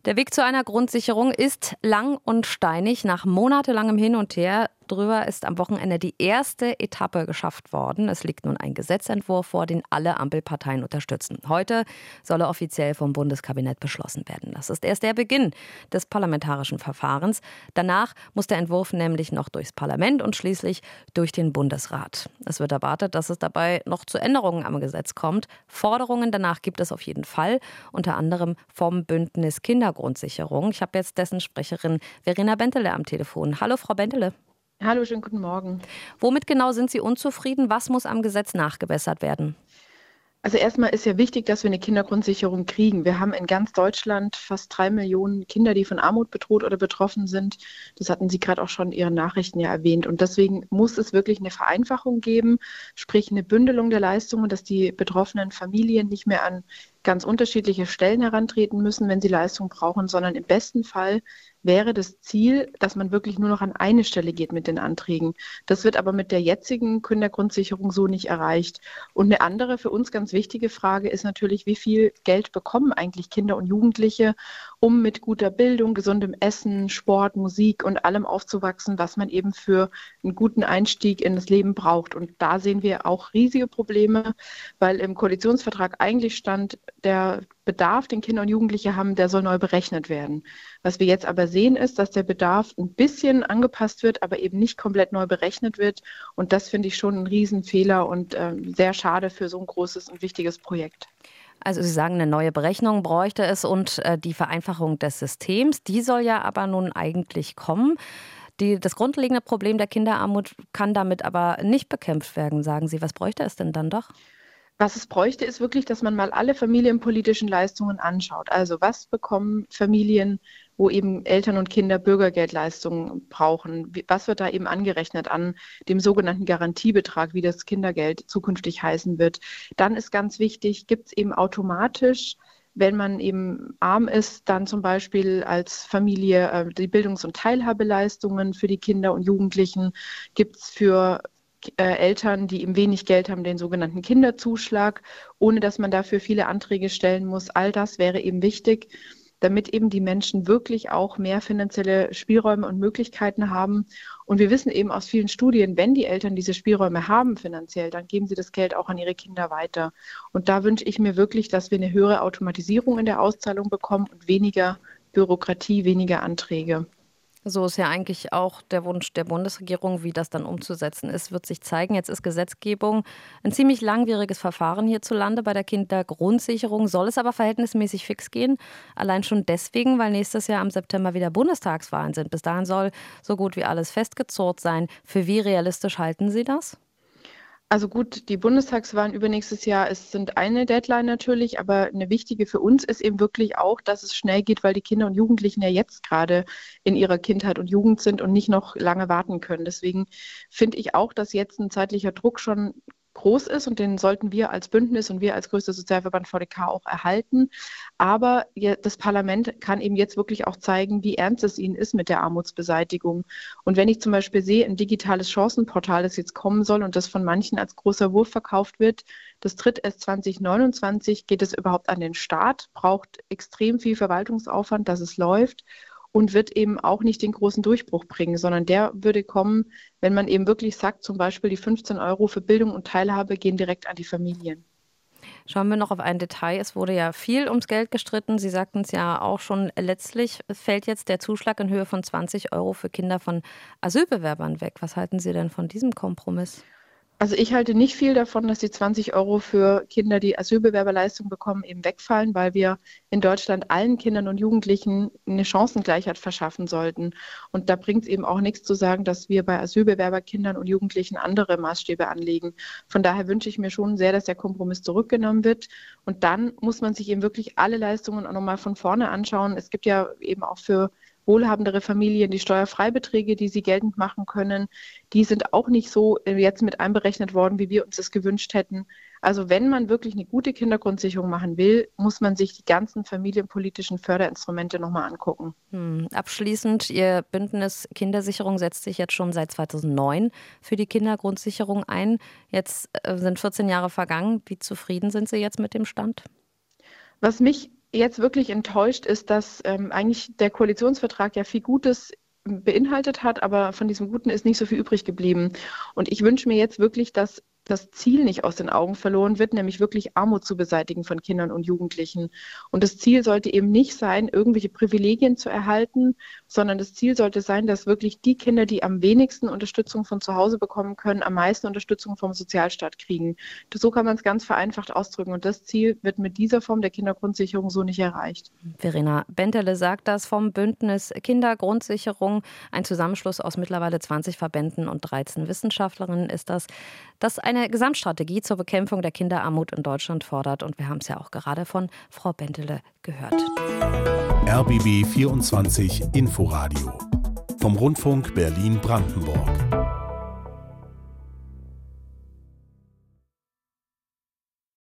Der Weg zu einer Grundsicherung ist lang und steinig. Nach monatelangem Hin und Her drüber ist am Wochenende die erste Etappe geschafft worden. Es liegt nun ein Gesetzentwurf vor, den alle Ampelparteien unterstützen. Heute soll er offiziell vom Bundeskabinett beschlossen werden. Das ist erst der Beginn des parlamentarischen Verfahrens. Danach muss der Entwurf nämlich noch durchs Parlament und schließlich durch den Bundesrat. Es wird erwartet, dass es dabei noch zu Änderungen am Gesetz kommt. Forderungen danach gibt es auf jeden Fall, unter anderem vom Bündnis Kindergrundsicherung. Ich habe jetzt dessen Sprecherin Verena Bentele am Telefon. Hallo, Frau Bentele. Hallo, schönen guten Morgen. Womit genau sind Sie unzufrieden? Was muss am Gesetz nachgebessert werden? Also erstmal ist ja wichtig, dass wir eine Kindergrundsicherung kriegen. Wir haben in ganz Deutschland fast 3 Millionen Kinder, die von Armut bedroht oder betroffen sind. Das hatten Sie gerade auch schon in Ihren Nachrichten ja erwähnt. Und deswegen muss es wirklich eine Vereinfachung geben, sprich eine Bündelung der Leistungen, dass die betroffenen Familien nicht mehr an ganz unterschiedliche Stellen herantreten müssen, wenn sie Leistung brauchen, sondern im besten Fall wäre das Ziel, dass man wirklich nur noch an eine Stelle geht mit den Anträgen. Das wird aber mit der jetzigen Kindergrundsicherung so nicht erreicht. Und eine andere für uns ganz wichtige Frage ist natürlich, wie viel Geld bekommen eigentlich Kinder und Jugendliche, um mit guter Bildung, gesundem Essen, Sport, Musik und allem aufzuwachsen, was man eben für einen guten Einstieg in das Leben braucht. Und da sehen wir auch riesige Probleme, weil im Koalitionsvertrag eigentlich stand, der Bedarf, den Kinder und Jugendliche haben, der soll neu berechnet werden. Was wir jetzt aber sehen, ist, dass der Bedarf ein bisschen angepasst wird, aber eben nicht komplett neu berechnet wird. Und das finde ich schon ein Riesenfehler und sehr schade für so ein großes und wichtiges Projekt. Also Sie sagen, eine neue Berechnung bräuchte es und die Vereinfachung des Systems, die soll ja aber nun eigentlich kommen. Das grundlegende Problem der Kinderarmut kann damit aber nicht bekämpft werden, sagen Sie. Was bräuchte es denn dann doch? Was es bräuchte, ist wirklich, dass man mal alle familienpolitischen Leistungen anschaut. Also was bekommen Familien, wo eben Eltern und Kinder Bürgergeldleistungen brauchen? Was wird da eben angerechnet an dem sogenannten Garantiebetrag, wie das Kindergeld zukünftig heißen wird? Dann ist ganz wichtig, gibt es eben automatisch, wenn man eben arm ist, dann zum Beispiel als Familie die Bildungs- und Teilhabeleistungen für die Kinder und Jugendlichen, gibt es für Eltern, die eben wenig Geld haben, den sogenannten Kinderzuschlag, ohne dass man dafür viele Anträge stellen muss. All das wäre eben wichtig, damit eben die Menschen wirklich auch mehr finanzielle Spielräume und Möglichkeiten haben. Und wir wissen eben aus vielen Studien, wenn die Eltern diese Spielräume haben finanziell, dann geben sie das Geld auch an ihre Kinder weiter. Und da wünsche ich mir wirklich, dass wir eine höhere Automatisierung in der Auszahlung bekommen und weniger Bürokratie, weniger Anträge. So ist ja eigentlich auch der Wunsch der Bundesregierung, wie das dann umzusetzen ist, wird sich zeigen. Jetzt ist Gesetzgebung ein ziemlich langwieriges Verfahren hierzulande. Bei der Kindergrundsicherung soll es aber verhältnismäßig fix gehen. Allein schon deswegen, weil nächstes Jahr im September wieder Bundestagswahlen sind. Bis dahin soll so gut wie alles festgezurrt sein. Für wie realistisch halten Sie das? Also gut, die Bundestagswahlen übernächstes Jahr sind eine Deadline natürlich, aber eine wichtige für uns ist eben wirklich auch, dass es schnell geht, weil die Kinder und Jugendlichen ja jetzt gerade in ihrer Kindheit und Jugend sind und nicht noch lange warten können. Deswegen finde ich auch, dass jetzt ein zeitlicher Druck schon groß ist und den sollten wir als Bündnis und wir als größter Sozialverband VDK auch erhalten. Aber das Parlament kann eben jetzt wirklich auch zeigen, wie ernst es ihnen ist mit der Armutsbeseitigung. Und wenn ich zum Beispiel sehe, ein digitales Chancenportal, das jetzt kommen soll und das von manchen als großer Wurf verkauft wird, das tritt erst 2029, geht es überhaupt an den Start, braucht extrem viel Verwaltungsaufwand, dass es läuft und wird eben auch nicht den großen Durchbruch bringen, sondern der würde kommen, wenn man eben wirklich sagt, zum Beispiel die 15 € für Bildung und Teilhabe gehen direkt an die Familien. Schauen wir noch auf ein Detail. Es wurde ja viel ums Geld gestritten. Sie sagten es ja auch schon. Letztlich fällt jetzt der Zuschlag in Höhe von 20 € für Kinder von Asylbewerbern weg. Was halten Sie denn von diesem Kompromiss? Also ich halte nicht viel davon, dass die 20 € für Kinder, die Asylbewerberleistung bekommen, eben wegfallen, weil wir in Deutschland allen Kindern und Jugendlichen eine Chancengleichheit verschaffen sollten. Und da bringt es eben auch nichts zu sagen, dass wir bei Asylbewerberkindern und Jugendlichen andere Maßstäbe anlegen. Von daher wünsche ich mir schon sehr, dass der Kompromiss zurückgenommen wird. Und dann muss man sich eben wirklich alle Leistungen auch nochmal von vorne anschauen. Es gibt ja eben auch für wohlhabendere Familien die Steuerfreibeträge, die sie geltend machen können, die sind auch nicht so jetzt mit einberechnet worden, wie wir uns das gewünscht hätten. Also wenn man wirklich eine gute Kindergrundsicherung machen will, muss man sich die ganzen familienpolitischen Förderinstrumente nochmal angucken. Abschließend, Ihr Bündnis Kindersicherung setzt sich jetzt schon seit 2009 für die Kindergrundsicherung ein. Jetzt sind 14 Jahre vergangen. Wie zufrieden sind Sie jetzt mit dem Stand? Was mich jetzt wirklich enttäuscht ist, dass eigentlich der Koalitionsvertrag ja viel Gutes beinhaltet hat, aber von diesem Guten ist nicht so viel übrig geblieben. Und ich wünsche mir jetzt wirklich, dass das Ziel nicht aus den Augen verloren wird, nämlich wirklich Armut zu beseitigen von Kindern und Jugendlichen. Und das Ziel sollte eben nicht sein, irgendwelche Privilegien zu erhalten, sondern das Ziel sollte sein, dass wirklich die Kinder, die am wenigsten Unterstützung von zu Hause bekommen können, am meisten Unterstützung vom Sozialstaat kriegen. So kann man es ganz vereinfacht ausdrücken. Und das Ziel wird mit dieser Form der Kindergrundsicherung so nicht erreicht. Verena Benterle sagt das vom Bündnis Kindergrundsicherung. Ein Zusammenschluss aus mittlerweile 20 Verbänden und 13 Wissenschaftlerinnen ist das eine Gesamtstrategie zur Bekämpfung der Kinderarmut in Deutschland fordert. Und wir haben es ja auch gerade von Frau Benterle gehört. RBB 24 Inforadio vom Rundfunk Berlin-Brandenburg.